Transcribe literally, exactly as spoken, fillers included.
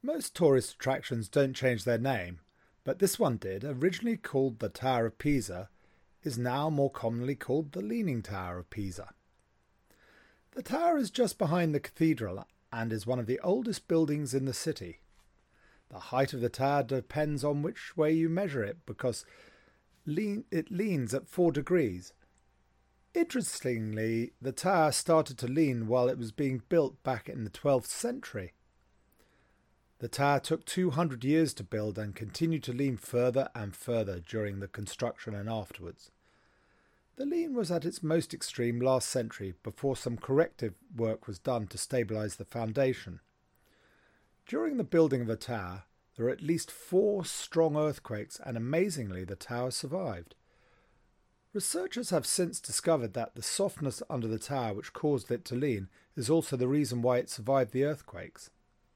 Most tourist attractions don't change their name, but this one did. Originally called the Tower of Pisa, is now more commonly called the Leaning Tower of Pisa. The tower is just behind the cathedral and is one of the oldest buildings in the city. The height of the tower depends on which way you measure it because lean, it leans at four degrees. Interestingly, the tower started to lean while it was being built back in the twelfth century. The tower took two hundred years to build and continued to lean further and further during the construction and afterwards. The lean was at its most extreme last century before some corrective work was done to stabilise the foundation. During the building of the tower, there were at least four strong earthquakes and amazingly the tower survived. Researchers have since discovered that the softness under the tower which caused it to lean is also the reason why it survived the earthquakes.